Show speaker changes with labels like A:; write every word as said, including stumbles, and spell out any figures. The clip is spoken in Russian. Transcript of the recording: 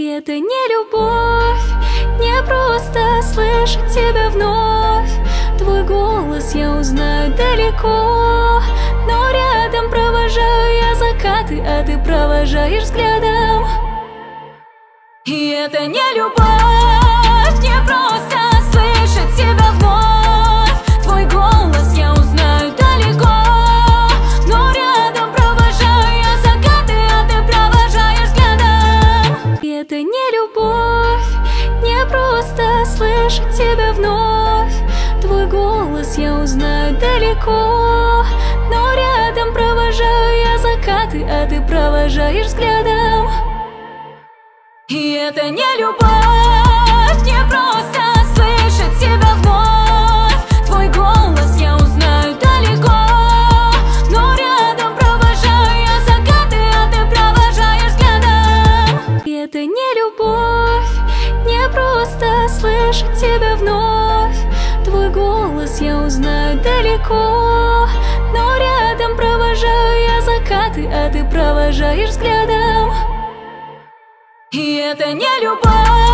A: И это не любовь, не просто слышать тебя вновь. Твой голос я узнаю далеко, но рядом провожаю я закаты, а ты провожаешь взглядом. И это не любовь, не просто слышать тебя вновь. Твой голос я узнаю далеко, но рядом провожаю я закаты, а ты провожаешь взглядом. И это не любовь, не просто слышать тебя вновь. Твой голос я узнаю далеко, но рядом провожаю я закаты, а ты провожаешь взглядом. И это не любовь, не просто слышать тебя вновь. Твой голос я узнаю далеко, но рядом провожаю я закаты, а ты провожаешь взглядом. И это не любовь, не просто слышать тебя вновь. Твой голос я узнаю далеко, но рядом провожаю я закаты, а ты провожаешь взглядом. И это не любовь.